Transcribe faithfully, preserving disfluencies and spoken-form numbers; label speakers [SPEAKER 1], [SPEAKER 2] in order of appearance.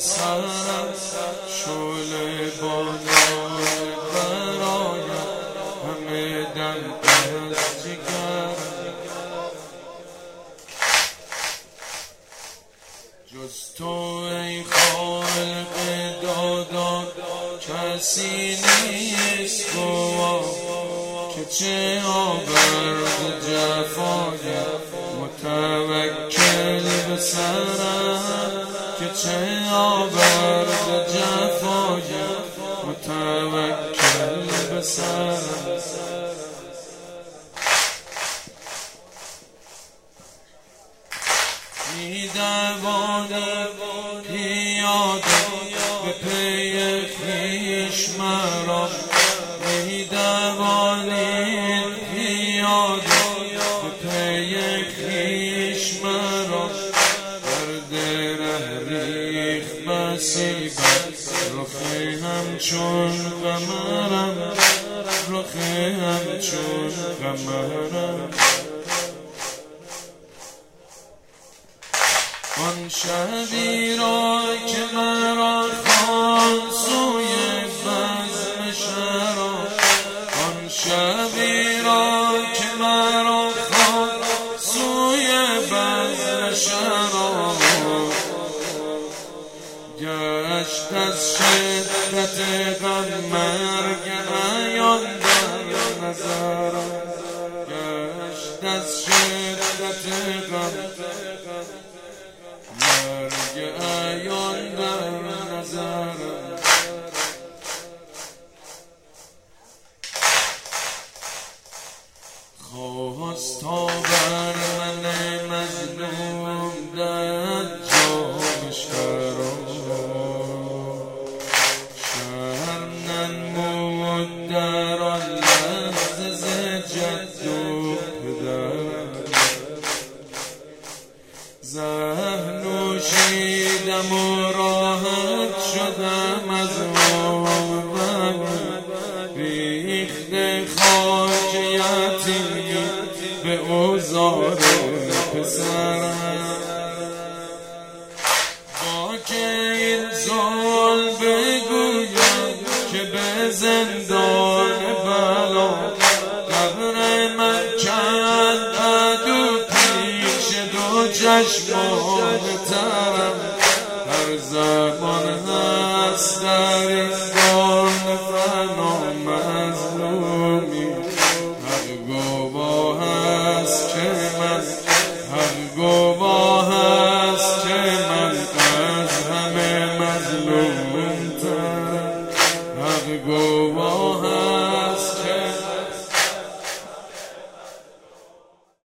[SPEAKER 1] سرم شعله بالای برایم همه دم از جگر جز تو ای خالق دادا کسی نیست گوا که چه آورد جفای متوکل به سرم که چه آورد جفای متوکل به سرم می دوانی پیاده به پی خویش مرا می دوانی پیاده به پی خویش مرا درد ره ریخ مصیبت رخ همچون قمرم رخ همچون قمرم آن شبی را که مرا خواند سوی بزم شراب آن شبی را که مرا خواند سوی بزم شراب گشت از شدت غم مرگ عیان در نظرم گشت از شدت غم مرگ عیان در نظرم خواست تا بر من مظلوم در جام شراب شرم ننمود در آن لحظه ز جد و پدرم زهر نوشیدم و راحت شدم از آبم ریخته خاک یتیمی به اوزار پسرم با که این زال بگویم که به زندان بلا قبر من کند عدو پیش دو چشمان ترم هر زمان هست در این دان فنا مظلومی هر گواه هست که من هر گواه هست که من از همه مظلوم ترم هر گواه